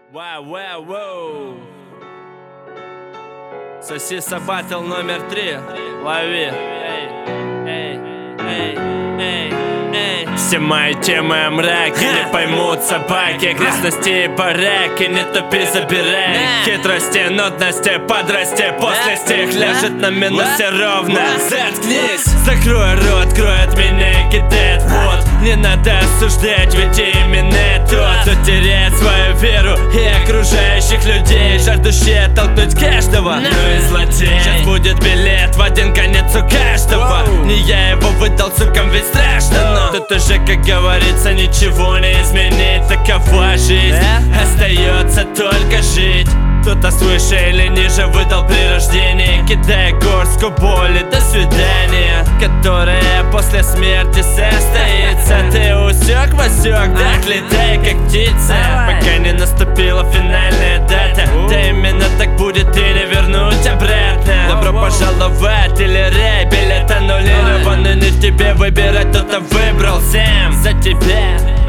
Вау. Сосиса батл номер 3. Лови. Все мои темы мраки, не поймут собаки. Окрестности и бараки, не тупи, забирай. Хитрости, нудности, подрасти. После стих ляжет на минусе ровно. Заткнись, закрой рот, открой от меня и кидает вот. Не надо осуждать, ведь именно тот, кто теряет свою веру и окружающих людей, жаждущие оттолкнуть каждого. Ну и злодей, сейчас будет билет в один конец у каждого. Не я его выдал, сукам ведь страшно, но тут уже, как говорится, ничего не изменить. Такова жизнь, остается только жить. Кто-то свыше или ниже выдал при рождении, кидая горстку боли, до свидания, которая после смерти состоится. Ты усек, Васек, так летай, как птица, пока не наступила финальная дата. Да именно так будет и не вернуть обратно. Добро пожаловать или рай, билет аннулирован, и не тебе выбирать, кто-то выбрал сам за тебя.